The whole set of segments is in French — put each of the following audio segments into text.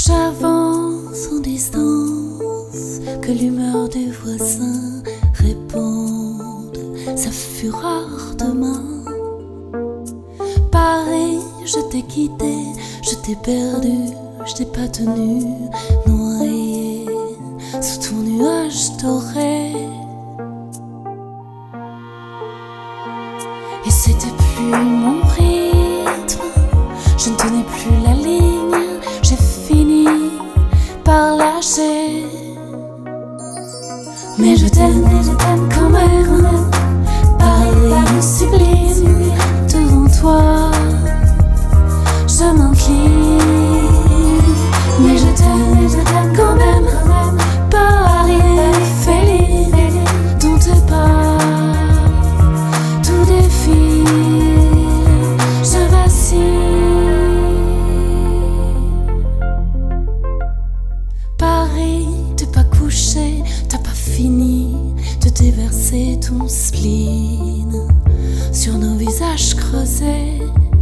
J'avance en distance, que l'humeur des voisins réponde. Ça fut rare demain. Paris, je t'ai quitté, je t'ai perdu, je t'ai pas tenu, noyé sous ton nuage doré. Et c'était plus mon rythme, je ne tenais plus la ligne, j'ai fini par lâcher. Mais je t'aime quand même, Paris sublime, devant toi je m'incline. Mais je t'aime quand même, Paris féline, dont tes pas tout défile, je vacille. Paris, t'es pas couché, t'as pas fini de déverser ton spleen sur nos visages creusés.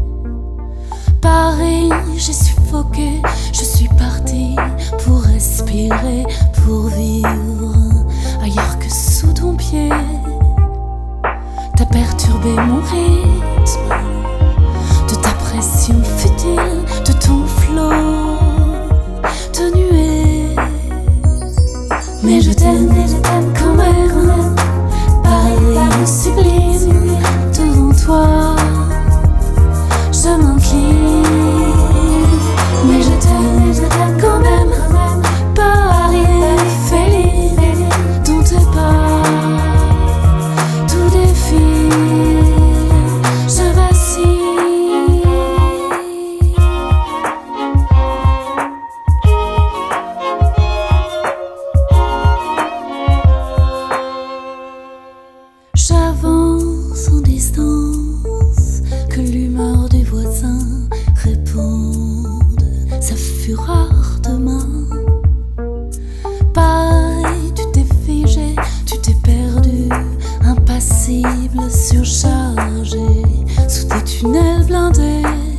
Paris, j'ai suffoqué, je suis partie pour respirer, pour vivre ailleurs que sous ton pied. T'as perturbé mon rythme, de ta pression futile, de ton flot de nuée. Mais je t'aime quand même, Paris sublime, devant toi je m'incline. Mais je t'aime quand même, Paris féline, dont tes pas tout défile, je vacille. J'avance en distance, que l'humeur des voisins réponde. Ça fut rare demain. Pareil, tu t'es figé, tu t'es perdu, impassible, surchargé, sous tes tunnels blindés.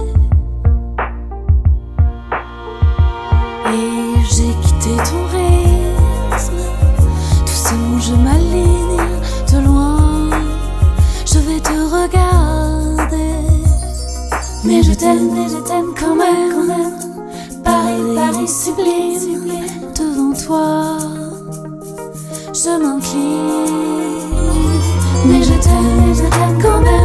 Et j'ai quitté ton rythme, doucement je m'aligne de loin, je vais te regarder. Mais je t'aime quand même, Paris sublime, devant toi je m'incline. Mais je t'aime quand même.